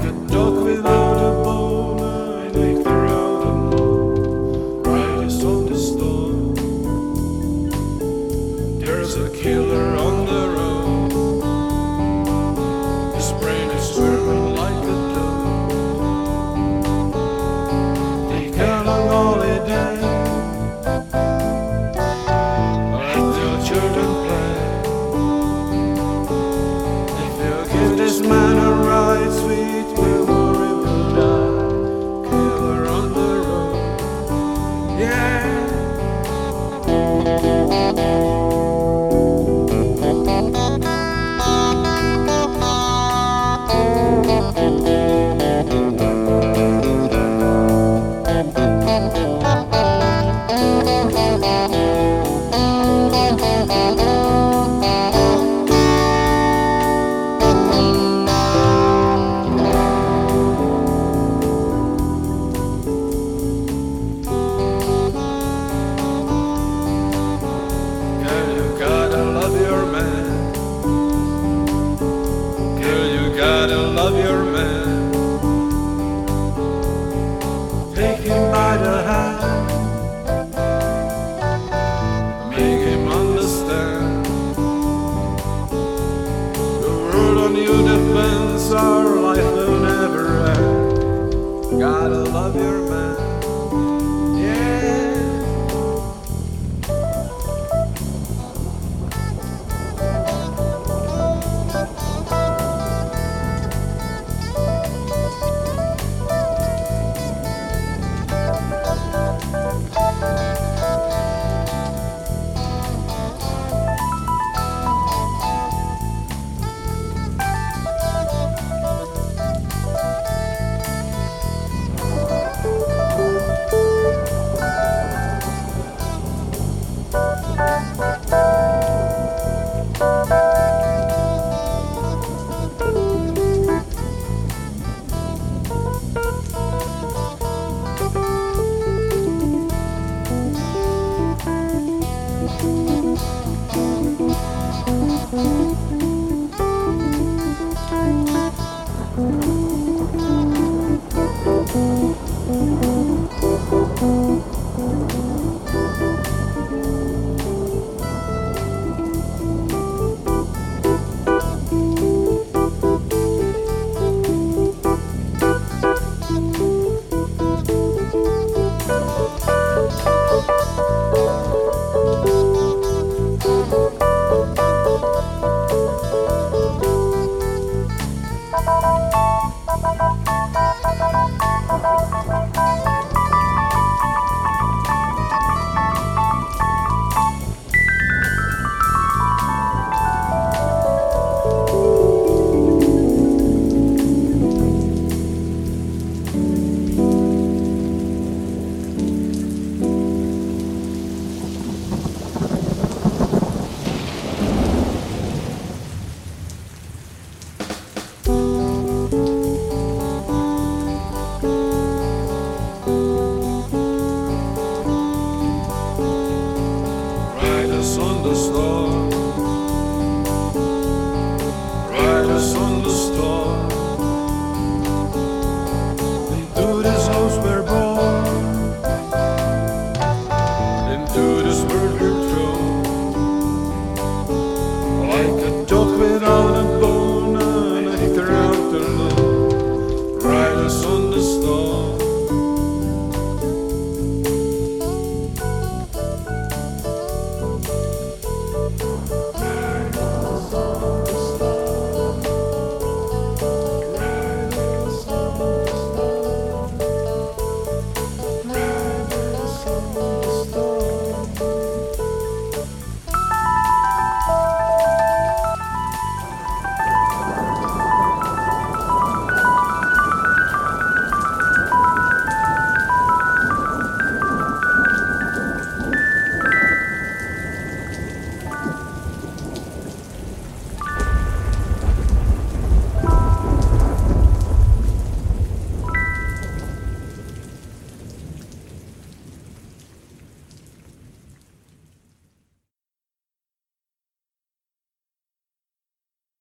a dog without a bone. I make the road alone, brightest on the storm. There's a killer on the road. His brain is swimming like a dove. Take a long holiday. Let the children play. If you give this man a ride, sweet memory will die. Killer on the road, yeah. Gotta love your man. Take him by the hand, make him understand. The world on you depends, our life will never end. Gotta love your man.